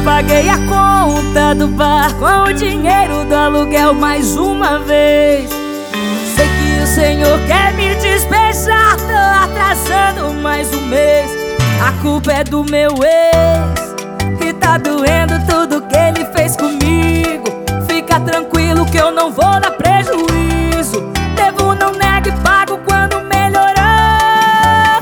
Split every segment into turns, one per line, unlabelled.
paguei a conta do bar com o dinheiro do aluguel mais uma vez. Sei que o Senhor quer me despejar, tô atrasando mais um mês. A culpa é do meu ex, que tá doendo tudo que ele fez comigo. Fica tranquilo que eu não vou dar prejuízo. Devo, não nego e pago quando melhorar.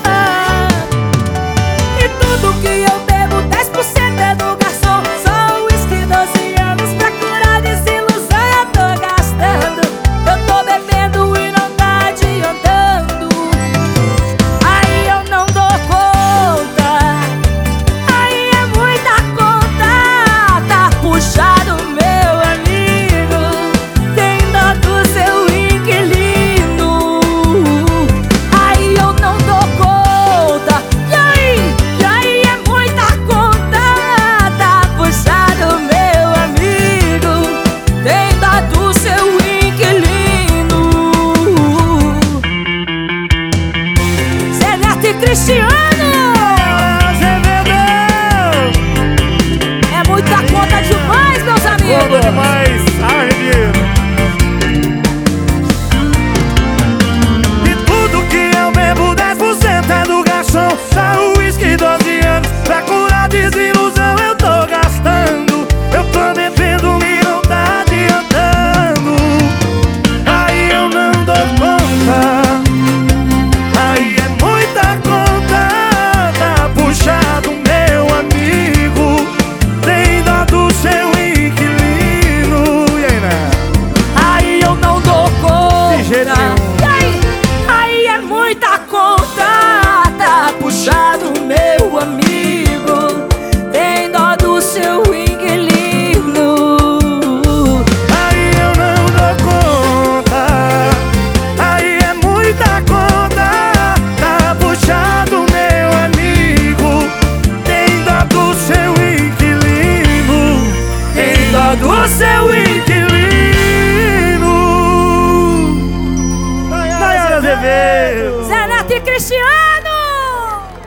E tudo que eu bebo, 10% é do garçom. Só uísque, 12 anos pra curar desilusão eu tô gastando. Eu tô bebendo e não tá adiantando. Aí eu não dou conta, aí é muita conta. Tá puxado, meu amigo, tem dó do seu inquilino. Aí eu não dou conta, e aí é muita conta. Tá puxado, meu amigo, tem dó do seu inquilino. Zé Neto e Cristiano, é muita conta demais, meus
Conta
amigos.
demais, arrebiro. E tudo que eu bebo, 10% é do garçom. Só uísque, 12 anos pra curar desilusão eu tô gastando. Eu tô bebendo e não tá adiantando. Aí eu não dou conta, aí é muita conta. Tá puxado, meu amigo, tem dó do seu inquilino. E aí, né?
Aí eu não dou conta,
De jeito nenhum.
e aí é muita conta. Tá puxado, meu amigo, tem dó do seu inquilino.
Aí eu não dou conta, aí é muita conta. Tá puxado, meu amigo, tem dó do seu inquilino. Tem dó do seu inquilino.